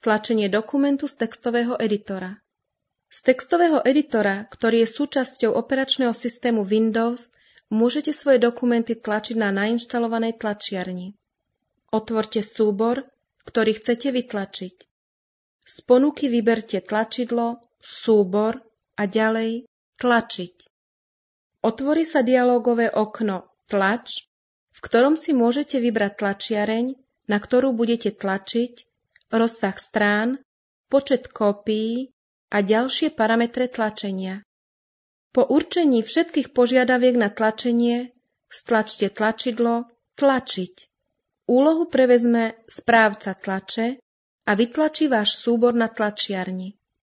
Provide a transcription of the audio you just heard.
Tlačenie dokumentu z textového editora. Z textového editora, ktorý je súčasťou operačného systému Windows, môžete svoje dokumenty tlačiť na nainštalovanej tlačiarni. Otvorte súbor, ktorý chcete vytlačiť. Z ponuky vyberte tlačidlo, súbor a ďalej tlačiť. Otvorí sa dialógové okno Tlač, v ktorom si môžete vybrať tlačiareň, na ktorú budete tlačiť, rozsah strán, počet kópií a ďalšie parametre tlačenia. Po určení všetkých požiadaviek na tlačenie stlačte tlačidlo Tlačiť. Úlohu prevezme správca tlače a vytlačí váš súbor na tlačiarni.